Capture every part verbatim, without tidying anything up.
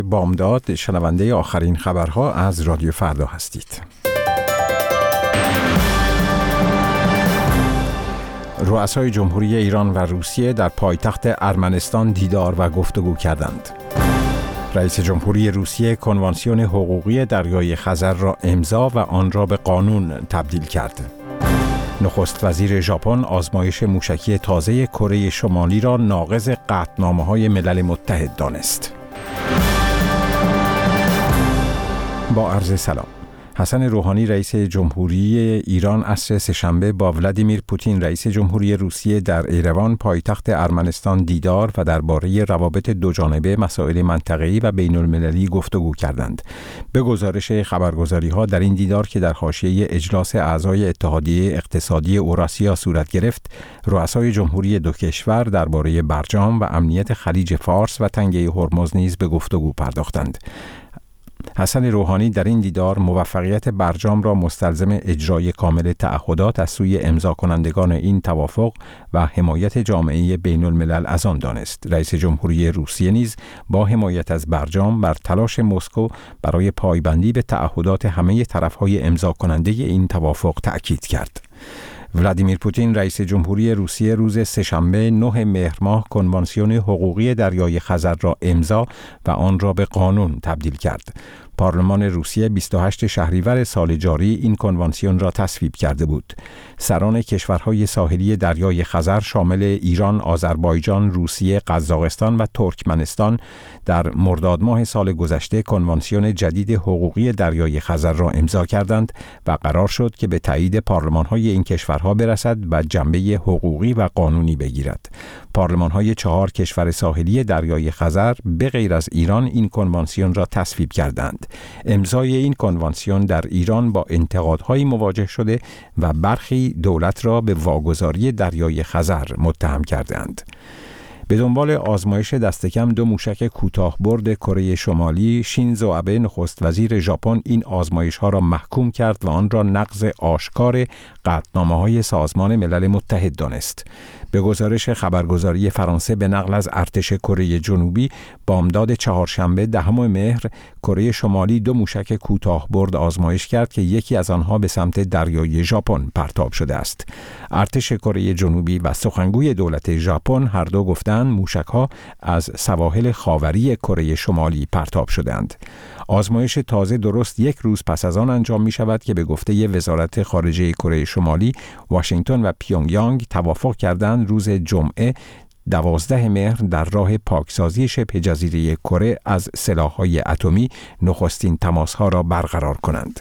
بامداد شنونده آخرین خبرها از رادیو فردا هستید. رؤسای جمهوری ایران و روسیه در پایتخت ارمنستان دیدار و گفتگو کردند. رئیس جمهوری روسیه کنوانسیون حقوقی دریای خزر را امضا و آن را به قانون تبدیل کرد. نخست وزیر ژاپن آزمایش موشکی تازه کره شمالی را ناقض قطعنامه‌های ملل متحد دانست. با عرض سلام. حسن روحانی رئیس جمهوری ایران عصر سه‌شنبه با ولادیمیر پوتین رئیس جمهوری روسیه در ایروان پایتخت ارمنستان دیدار و درباره روابط دوجانبه، مسائل منطقه‌ای و بین‌المللی گفتگو کردند. به گزارش خبرگزاری‌ها در این دیدار که در حاشیه اجلاس اعضای اتحادیه اقتصادی اوراسیا صورت گرفت، رؤسای جمهوری دو کشور درباره برجام و امنیت خلیج فارس و تنگه هرمز نیز به گفتگو پرداختند. حسن روحانی در این دیدار موفقیت برجام را مستلزم اجرای کامل تعهدات از سوی امضا کنندگان این توافق و حمایت جامعه بین الملل از آن دانست. رئیس جمهوری روسیه نیز با حمایت از برجام بر تلاش مسکو برای پایبندی به تعهدات همه طرف‌های امضا کننده این توافق تأکید کرد. ولادیمیر پوتین رئیس جمهوری روسیه روز سه‌شنبه نه مهر ماه کنوانسیون حقوقی دریای خزر را امضا و آن را به قانون تبدیل کرد. پارلمان روسیه بیست و هشتم شهریور سال جاری این کنوانسیون را تصویب کرده بود. سران کشورهای ساحلی دریای خزر شامل ایران، آذربایجان، روسیه، قزاقستان و ترکمنستان در مرداد ماه سال گذشته کنوانسیون جدید حقوقی دریای خزر را امضا کردند و قرار شد که به تایید پارلمان‌های این کشورها برسد و جنبه حقوقی و قانونی بگیرد. پارلمان‌های چهار کشور ساحلی دریای خزر به غیر از ایران این کنوانسیون را تصویب کردند. امضای این کنوانسیون در ایران با انتقادهایی مواجه شده و برخی دولت را به واگذاری دریای خزر متهم کردند. به دنبال آزمایش دست کم دو موشک کوتاه‌برد کره شمالی، شینزو آبه نخست وزیر ژاپن این آزمایش‌ها را محکوم کرد و آن را نقض آشکار قطعنامه‌های سازمان ملل متحد دانست. به گزارش خبرگزاری فرانسه به نقل از ارتش کره جنوبی، بامداد چهارشنبه دهم مهر کره شمالی دو موشک کوتاه‌برد آزمایش کرد که یکی از آنها به سمت دریای ژاپن پرتاب شده است. ارتش کره جنوبی و سخنگوی دولت ژاپن هر دو گفتند موشک‌ها از سواحل خاوری کره شمالی پرتاب شدند. آزمایش تازه درست یک روز پس از آن انجام می شود که به گفته وزارت خارجه کره شمالی، واشنگتن و پیونگ یانگ توافق کردند روز جمعه دوازده مهر در راه پاکسازی شبه جزیره کره از سلاح‌های اتمی نخستین تماس‌ها را برقرار کنند.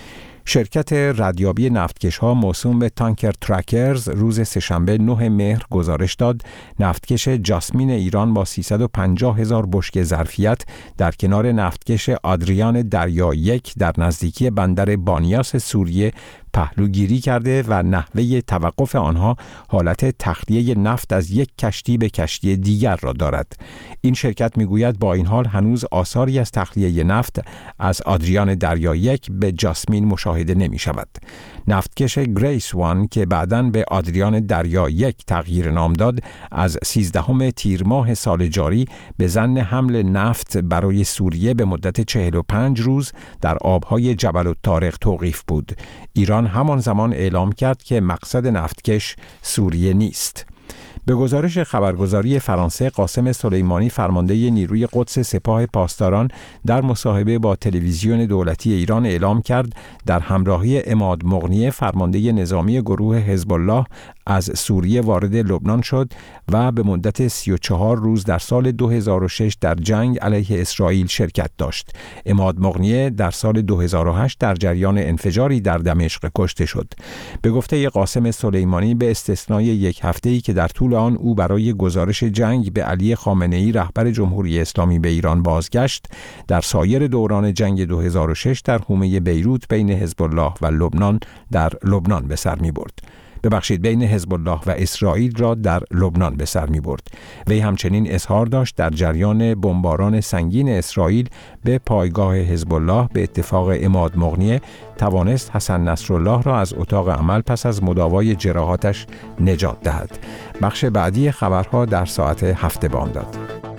شرکت ردیابی نفتکش‌ها موسوم به تانکر ترکرز روز سه‌شنبه نه مهر گزارش داد نفتکش جاسمین ایران با سیصد و پنجاه هزار بشکه ظرفیت در کنار نفتکش آدریان دریا یک در نزدیکی بندر بانیاس سوریه پهلوگیری کرده و نحوه توقف آنها حالت تخلیه نفت از یک کشتی به کشتی دیگر را دارد. این شرکت میگوید با این حال هنوز آثاری از تخلیه نفت از آدریان دریا یک به جاسمین مشاهده نمی شود. نفتکش گریس وان که بعداً به آدریان دریا یک تغییر نام داد، از سیزدهم تیر ماه سال جاری به ظن حمل نفت برای سوریه به مدت چهل و پنج روز در آبهای جبل الطارق توقیف بود. ایران همان زمان اعلام کرد که مقصد نفتکش سوریه نیست. به گزارش خبرگزاری فرانسه، قاسم سلیمانی فرمانده نیروی قدس سپاه پاسداران در مصاحبه با تلویزیون دولتی ایران اعلام کرد در همراهی عماد مغنیه فرمانده نظامی گروه حزب الله از سوریه وارد لبنان شد و به مدت سی و چهار روز در سال دو هزار و شش در جنگ علیه اسرائیل شرکت داشت. عماد مغنیه در سال دو هزار و هشت در جریان انفجاری در دمشق کشته شد. به گفته قاسم سلیمانی به استثنای یک هفته‌ای که در طول آن او برای گزارش جنگ به علی خامنه‌ای رهبر جمهوری اسلامی به ایران بازگشت، در سایر دوران جنگ دو هزار و شش در حومه بیروت بین حزب الله و لبنان در لبنان به سر می‌برد. ببخشید بین حزب الله و اسرائیل را در لبنان به سر می برد. وی همچنین اظهار داشت در جریان بمباران سنگین اسرائیل به پایگاه حزب الله به اتفاق عماد مغنیه توانست حسن نصرالله را از اتاق عمل پس از مداوای جراحاتش نجات دهد. بخش بعدی خبرها در ساعت هفت بامداد.